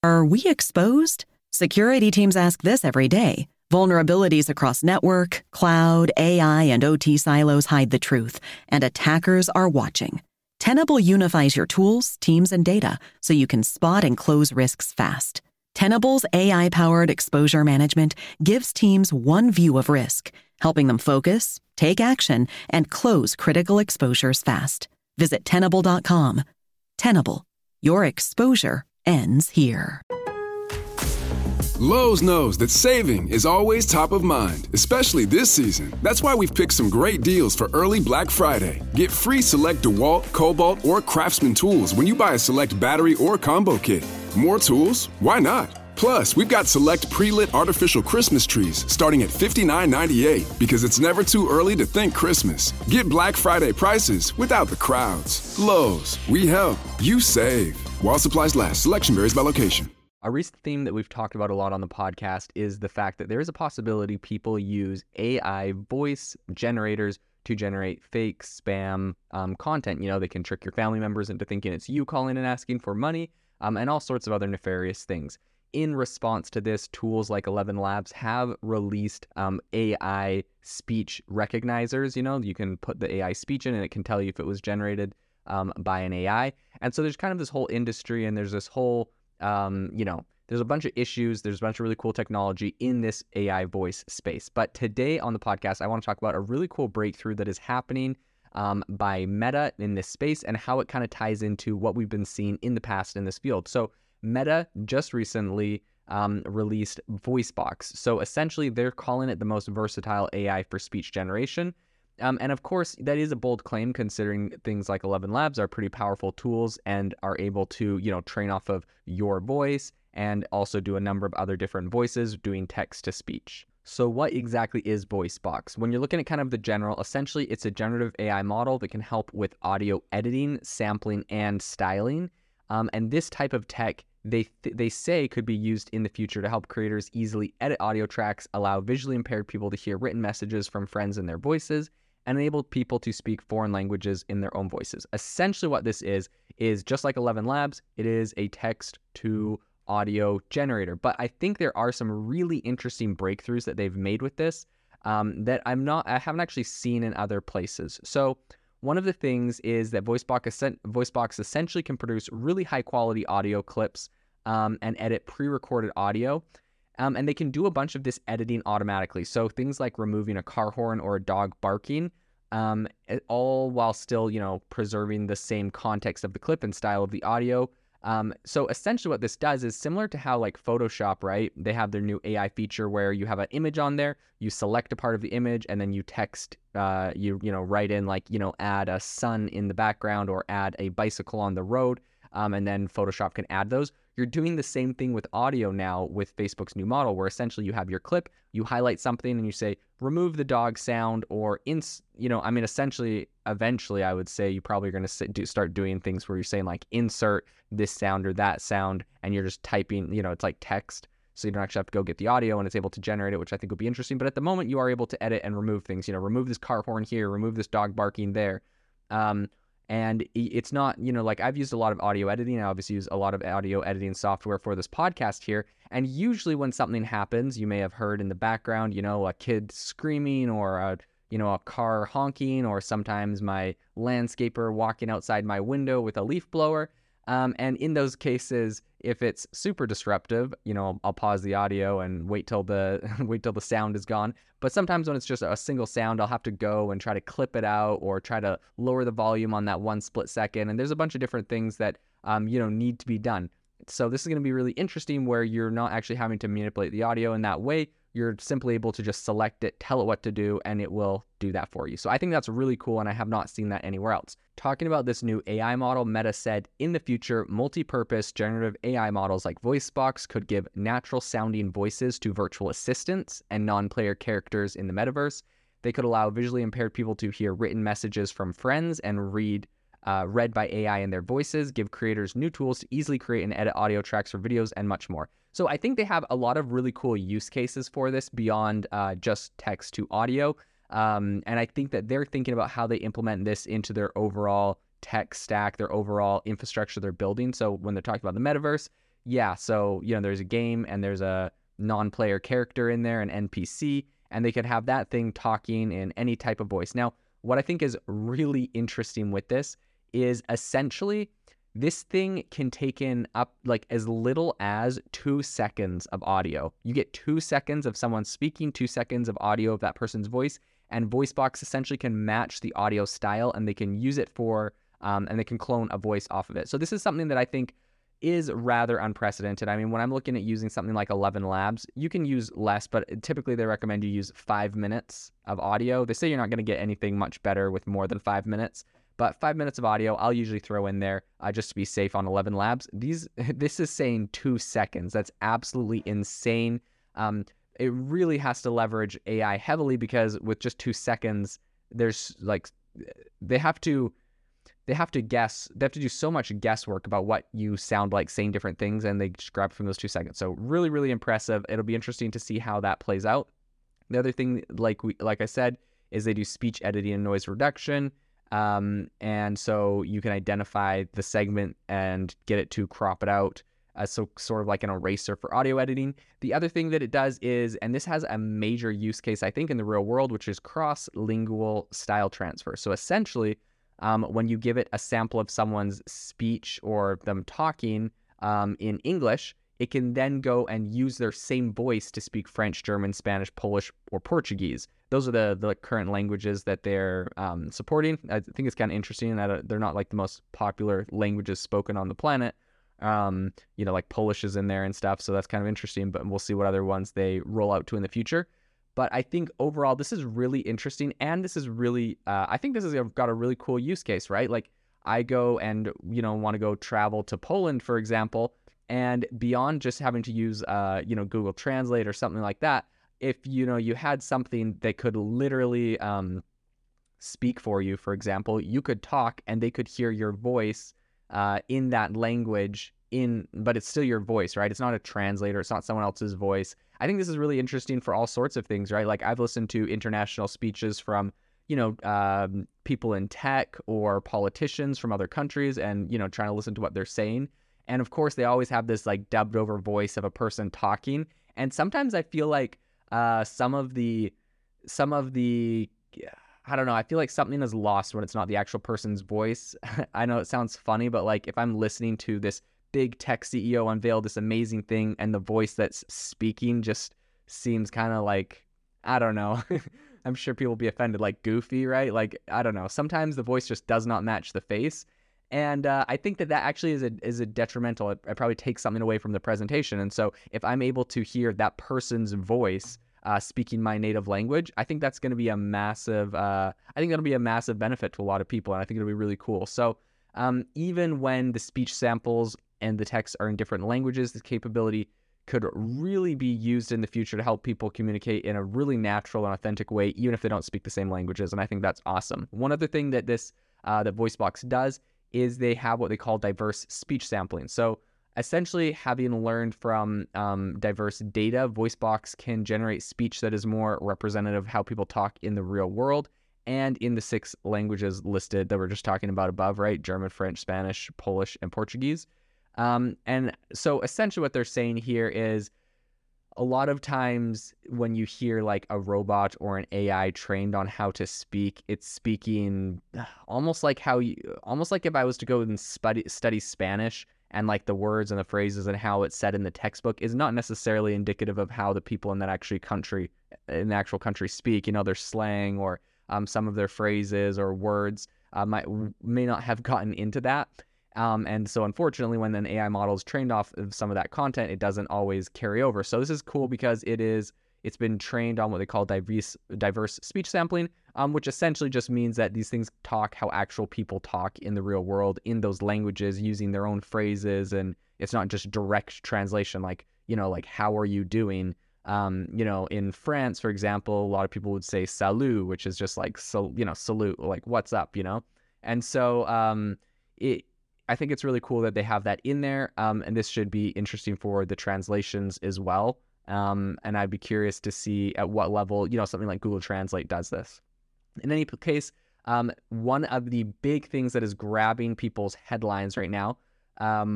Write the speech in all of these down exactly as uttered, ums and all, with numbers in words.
Are we exposed? Security teams ask this every day. Vulnerabilities across network, cloud, A I, and O T silos hide the truth, and attackers are watching. Tenable unifies your tools, teams, and data so you can spot and close risks fast. Tenable's A I-powered exposure management gives teams one view of risk, helping them focus, take action, and close critical exposures fast. Visit Tenable dot com. Tenable. Your exposure ends here. Lowe's knows that saving is always top of mind, especially this season. That's why we've picked some great deals for early Black Friday. Get free select DeWalt, Cobalt, or Craftsman tools when you buy a select battery or combo kit. More tools? Why not? Plus, we've got select pre-lit artificial Christmas trees starting at fifty-nine ninety-eight because it's never too early to think Christmas. Get Black Friday prices without the crowds. Lowe's, we help, you save. While supplies last, selection varies by location. A recent theme that we've talked about a lot on the podcast is the fact that there is a possibility people use A I voice generators to generate fake spam um, content. You know, they can trick your family members into thinking it's you calling and asking for money, um, and all sorts of other nefarious things. In response to this, tools like Eleven Labs have released um, A I speech recognizers. You know, you can put the A I speech in and it can tell you if it was generated um, by an A I. And so there's kind of this whole industry, and there's this whole Um, you know, there's a bunch of issues. There's a bunch of really cool technology in this A I voice space. But today on the podcast, I want to talk about a really cool breakthrough that is happening um, by Meta in this space and how it kind of ties into what we've been seeing in the past in this field. So Meta just recently um, released VoiceBox. So essentially, they're calling it the most versatile A I for speech generation. Um, and of course, that is a bold claim considering things like Eleven Labs are pretty powerful tools and are able to, you know, train off of your voice and also do a number of other different voices doing text to speech. So what exactly is VoiceBox? When you're looking at kind of the general, essentially it's a generative A I model that can help with audio editing, sampling, and styling. Um, and this type of tech, they th- they say could be used in the future to help creators easily edit audio tracks, allow visually impaired people to hear written messages from friends in their voices, and enable people to speak foreign languages in their own voices. Essentially what this is, is just like Eleven Labs, it is a text to audio generator. But I think there are some really interesting breakthroughs that they've made with this um, that I'm not, I haven't actually seen in other places. So one of the things is that VoiceBox, VoiceBox essentially can produce really high quality audio clips um, and edit pre-recorded audio. Um, and they can do a bunch of this editing automatically. So things like removing a car horn or a dog barking, um, all while still, you know, preserving the same context of the clip and style of the audio. Um, so essentially what this does is similar to how like Photoshop, right? They have their new A I feature where you have an image on there, you select a part of the image, and then you text, uh, you, you know, write in like, you know, add a sun in the background or add a bicycle on the road. Um, and then Photoshop can add those. You're doing the same thing with audio now with Facebook's new model, where essentially you have your clip, you highlight something and you say, remove the dog sound, or, ins, you know, I mean, essentially, eventually I would say you probably are going to do, start doing things where you're saying like, insert this sound or that sound, and you're just typing, you know, it's like text. So you don't actually have to go get the audio, and it's able to generate it, which I think would be interesting. But at the moment, you are able to edit and remove things, you know, remove this car horn here, remove this dog barking there. Um, And it's not, you know, like I've used a lot of audio editing. I obviously use a lot of audio editing software for this podcast here. And usually when something happens, you may have heard in the background, you know, a kid screaming or a, you know, a car honking, or sometimes my landscaper walking outside my window with a leaf blower. Um, and in those cases, if it's super disruptive, you know, I'll pause the audio and wait till the wait till the sound is gone. But sometimes when it's just a single sound, I'll have to go and try to clip it out or try to lower the volume on that one split second. And there's a bunch of different things that, um, you know, need to be done. So this is going to be really interesting, where you're not actually having to manipulate the audio in that way. You're simply able to just select it, tell it what to do, and it will do that for you. So I think that's really cool, and I have not seen that anywhere else. Talking about this new A I model, Meta said, in the future, multi-purpose generative A I models like VoiceBox could give natural-sounding voices to virtual assistants and non-player characters in the metaverse. They could allow visually impaired people to hear written messages from friends and read uh, read by A I in their voices, give creators new tools to easily create and edit audio tracks for videos, and much more. So I think they have a lot of really cool use cases for this beyond uh, just text to audio. Um, and I think that they're thinking about how they implement this into their overall tech stack, their overall infrastructure they're building. So when they're talking about the metaverse, yeah, so, you know, there's a game and there's a non-player character in there, an N P C, and they could have that thing talking in any type of voice. Now, what I think is really interesting with this is essentially this thing can take in up like as little as two seconds of audio. You get two seconds of someone speaking, two seconds of audio of that person's voice, and VoiceBox essentially can match the audio style, and they can use it for, um, and they can clone a voice off of it. So this is something that I think is rather unprecedented. I mean, when I'm looking at using something like Eleven Labs, you can use less, but typically they recommend you use five minutes of audio. They say you're not going to get anything much better with more than five minutes, but five minutes of audio, I'll usually throw in there uh, just to be safe on Eleven Labs. These, this is saying two seconds. That's absolutely insane. Um, it really has to leverage A I heavily because with just two seconds, there's like, they have to, they have to guess, they have to do so much guesswork about what you sound like saying different things, and they just grab from those two seconds. So really, really impressive. It'll be interesting to see how that plays out. The other thing, like we, like I said, is they do speech editing and noise reduction. Um, and so you can identify the segment and get it to crop it out. Uh, so sort of like an eraser for audio editing. The other thing that it does is, and this has a major use case, I think, in the real world, which is cross-lingual style transfer. So essentially, um, when you give it a sample of someone's speech or them talking um, in English, it can then go and use their same voice to speak French, German, Spanish, Polish, or Portuguese. Those are the, the current languages that they're um, supporting. I think it's kind of interesting that they're not like the most popular languages spoken on the planet. Um, you know, like Polish is in there and stuff. So that's kind of interesting, but we'll see what other ones they roll out to in the future. But I think overall, this is really interesting. And this is really, uh, I think this has got a really cool use case, right? Like I go and, you know, want to go travel to Poland, for example, and beyond just having to use, uh, you know, Google Translate or something like that, if, you know, you had something that could literally um, speak for you, for example, you could talk and they could hear your voice uh, in that language, in, but it's still your voice, right? It's not a translator. It's not someone else's voice. I think this is really interesting for all sorts of things, right? Like I've listened to international speeches from, you know, um, people in tech or politicians from other countries and, you know, trying to listen to what they're saying. And of course, they always have this like dubbed over voice of a person talking. And sometimes I feel like uh, some of the, some of the, I don't know, I feel like something is lost when it's not the actual person's voice. I know it sounds funny, but like if I'm listening to this big tech C E O unveil this amazing thing and the voice that's speaking just seems kind of like, I don't know, I'm sure people will be offended, like goofy, right? Like, I don't know. Sometimes the voice just does not match the face. And uh, I think that that actually is a is a detrimental. It, it probably takes something away from the presentation. And so if I'm able to hear that person's voice uh, speaking my native language, I think that's going to be a massive, uh, I think that'll be a massive benefit to a lot of people. And I think it'll be really cool. So um, even when the speech samples and the text are in different languages, this capability could really be used in the future to help people communicate in a really natural and authentic way, even if they don't speak the same languages. And I think that's awesome. One other thing that this, uh, that VoiceBox does is they have what they call diverse speech sampling. So essentially, having learned from um, diverse data, VoiceBox can generate speech that is more representative of how people talk in the real world and in the six languages listed that we're just talking about above, right? German, French, Spanish, Polish, and Portuguese. Um, and so essentially what they're saying here is a lot of times when you hear like a robot or an A I trained on how to speak, it's speaking almost like how you, almost like if I was to go and study, study Spanish and like the words and the phrases and how it's said in the textbook is not necessarily indicative of how the people in that actually country, in the actual country speak, you know, their slang or um, some of their phrases or words uh, might, may not have gotten into that. Um, and so unfortunately, when an A I model is trained off of some of that content, it doesn't always carry over. So this is cool because it is, it's been trained on what they call diverse, diverse speech sampling, um, which essentially just means that these things talk how actual people talk in the real world in those languages using their own phrases. And it's not just direct translation, like, you know, like, how are you doing? Um, you know, in France, for example, a lot of people would say salut, which is just like, so, you know, salute, like, what's up, you know? And so um, it, I think it's really cool that they have that in there, um, and this should be interesting for the translations as well. Um, and I'd be curious to see at what level, you know, something like Google Translate does this. In any case, um, one of the big things that is grabbing people's headlines right now, um,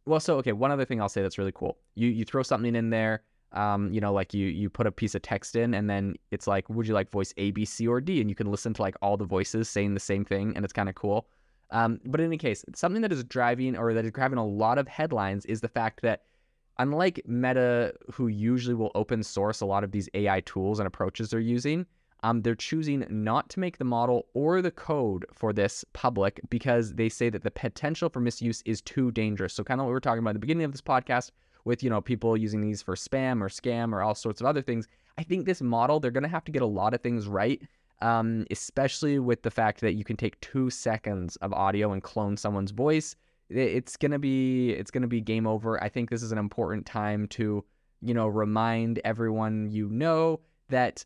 Well, so, okay, one other thing I'll say that's really cool. You you throw something in there, um, you know, like you you put a piece of text in, and then it's like, would you like voice A, B, C, or D? And you can listen to like all the voices saying the same thing, and it's kind of cool. Um, but in any case, something that is driving or that is grabbing a lot of headlines is the fact that unlike Meta, who usually will open source a lot of these A I tools and approaches they're using, um, they're choosing not to make the model or the code for this public because they say that the potential for misuse is too dangerous. So kind of what we were talking about at the beginning of this podcast with, you know, people using these for spam or scam or all sorts of other things. I think this model, they're going to have to get a lot of things right. Um, especially with the fact that you can take two seconds of audio and clone someone's voice. It's gonna be it's gonna be game over. I think this is an important time to, you know, remind everyone you know that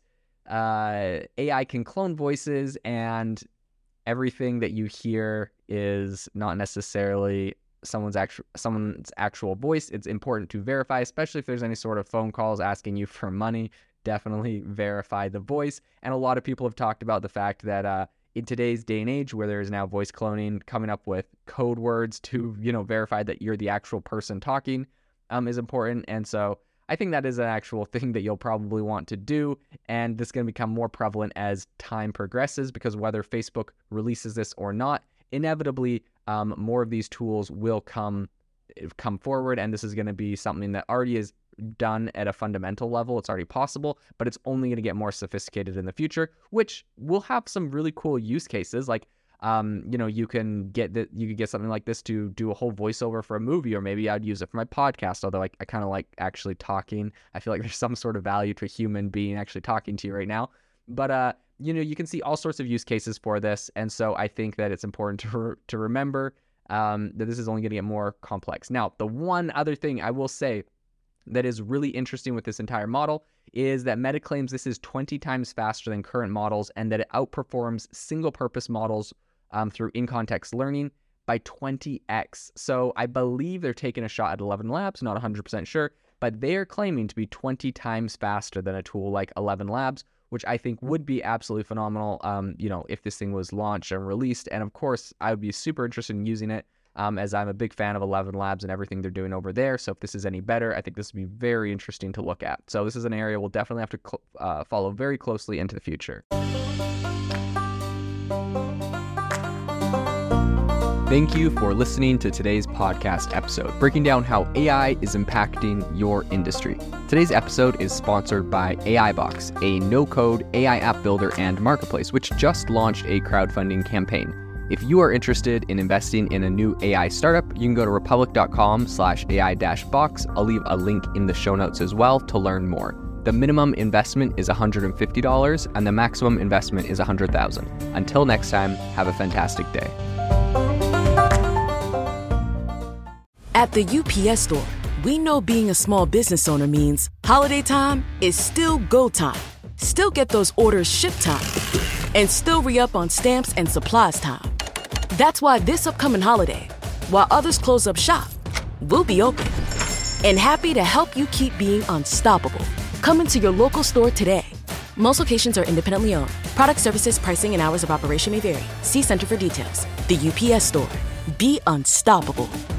uh, A I can clone voices, and everything that you hear is not necessarily someone's actual someone's actual voice. It's important to verify, especially if there's any sort of phone calls asking you for money. Definitely verify the voice. And a lot of people have talked about the fact that uh, in today's day and age where there is now voice cloning, coming up with code words to, you know, verify that you're the actual person talking um, is important. And so I think that is an actual thing that you'll probably want to do. And this is going to become more prevalent as time progresses, because whether Facebook releases this or not, inevitably um, more of these tools will come come forward. And this is going to be something that already is done at a fundamental level. It's already possible, but it's only going to get more sophisticated in the future, which will have some really cool use cases. Like, um, you know, you can get that you could get something like this to do a whole voiceover for a movie, or maybe I'd use it for my podcast. Although I, I kind of like actually talking. I feel like there's some sort of value to a human being actually talking to you right now. But uh, you know, you can see all sorts of use cases for this, and so I think that it's important to re- to remember um, that this is only going to get more complex. Now, the one other thing I will say that is really interesting with this entire model is that Meta claims this is twenty times faster than current models, and that it outperforms single-purpose models um, through in-context learning by twenty x. So I believe they're taking a shot at Eleven Labs, not one hundred percent sure, but they are claiming to be twenty times faster than a tool like Eleven Labs, which I think would be absolutely phenomenal, um, you know, if this thing was launched and released. And of course, I would be super interested in using it, Um, as I'm a big fan of Eleven Labs and everything they're doing over there. So if this is any better, I think this would be very interesting to look at. So this is an area we'll definitely have to cl- uh, follow very closely into the future. Thank you for listening to today's podcast episode, breaking down how A I is impacting your industry. Today's episode is sponsored by AIbox, a no-code A I app builder and marketplace, which just launched a crowdfunding campaign. If you are interested in investing in a new A I startup, you can go to republic.com slash AI dash box. I'll leave a link in the show notes as well to learn more. The minimum investment is one hundred fifty dollars and the maximum investment is one hundred thousand dollars. Until next time, have a fantastic day. At the U P S Store, we know being a small business owner means holiday time is still go time. Still get those orders shipped time. And still re-up on stamps and supplies time. That's why this upcoming holiday, while others close up shop, we'll be open. And happy to help you keep being unstoppable. Come into your local store today. Most locations are independently owned. Product, services, pricing, and hours of operation may vary. See Center for details. The U P S Store. Be unstoppable.